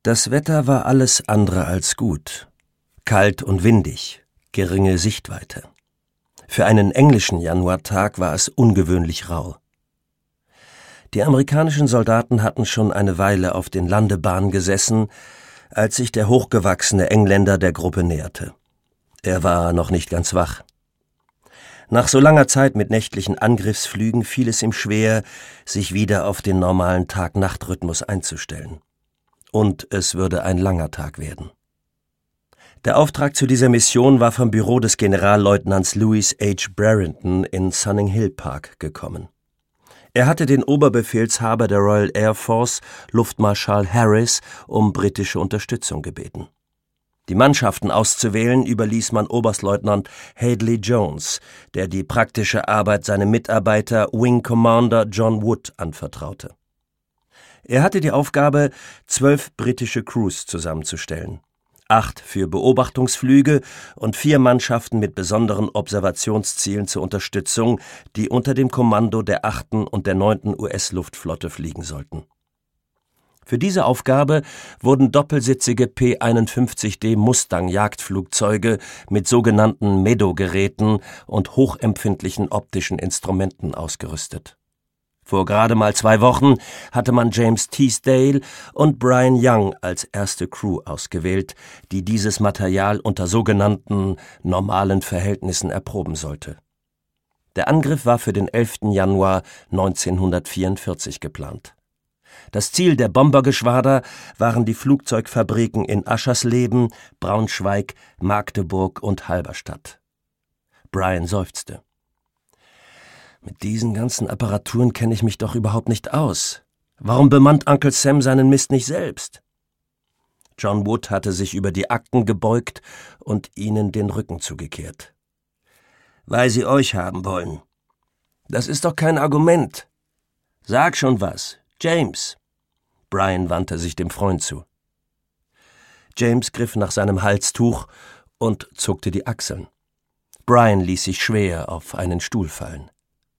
Das Wetter war alles andere als gut. Kalt und windig, geringe Sichtweite. Für einen englischen Januartag war es ungewöhnlich rau. Die amerikanischen Soldaten hatten schon eine Weile auf den Landebahnen gesessen, als sich der hochgewachsene Engländer der Gruppe näherte. Er war noch nicht ganz wach. Nach so langer Zeit mit nächtlichen Angriffsflügen fiel es ihm schwer, sich wieder auf den normalen Tag-Nacht-Rhythmus einzustellen. Und es würde ein langer Tag werden. Der Auftrag zu dieser Mission war vom Büro des Generalleutnants Louis H. Brereton in Sunning Hill Park gekommen. Er hatte den Oberbefehlshaber der Royal Air Force, Luftmarschall Harris, um britische Unterstützung gebeten. Die Mannschaften auszuwählen überließ man Oberstleutnant Hadley Jones, der die praktische Arbeit seinem Mitarbeiter Wing Commander John Wood anvertraute. Er hatte die Aufgabe, 12 britische Crews zusammenzustellen. 8 für Beobachtungsflüge und 4 Mannschaften mit besonderen Observationszielen zur Unterstützung, die unter dem Kommando der 8. und der 9. US-Luftflotte fliegen sollten. Für diese Aufgabe wurden doppelsitzige P-51D Mustang-Jagdflugzeuge mit sogenannten MEDO-Geräten und hochempfindlichen optischen Instrumenten ausgerüstet. Vor gerade mal 2 Wochen hatte man James Teasdale und Brian Young als erste Crew ausgewählt, die dieses Material unter sogenannten normalen Verhältnissen erproben sollte. Der Angriff war für den 11. Januar 1944 geplant. Das Ziel der Bombergeschwader waren die Flugzeugfabriken in Aschersleben, Braunschweig, Magdeburg und Halberstadt. Brian seufzte. Mit diesen ganzen Apparaturen kenne ich mich doch überhaupt nicht aus. Warum bemannt Uncle Sam seinen Mist nicht selbst? John Wood hatte sich über die Akten gebeugt und ihnen den Rücken zugekehrt. Weil sie euch haben wollen. Das ist doch kein Argument. Sag schon was, James. Brian wandte sich dem Freund zu. James griff nach seinem Halstuch und zuckte die Achseln. Brian ließ sich schwer auf einen Stuhl fallen.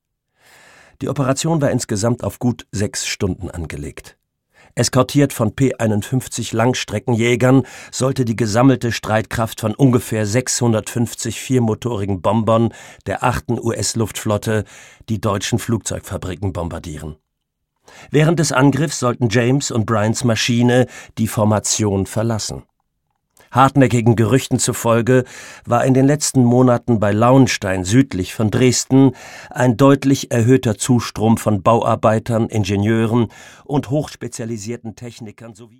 Die Operation war insgesamt auf gut 6 Stunden angelegt. Eskortiert von P-51 Langstreckenjägern sollte die gesammelte Streitkraft von ungefähr 650 viermotorigen Bombern der 8. US-Luftflotte die deutschen Flugzeugfabriken bombardieren. Während des Angriffs sollten James und Brians Maschine die Formation verlassen. Hartnäckigen Gerüchten zufolge war in den letzten Monaten bei Launstein südlich von Dresden ein deutlich erhöhter Zustrom von Bauarbeitern, Ingenieuren und hochspezialisierten Technikern sowie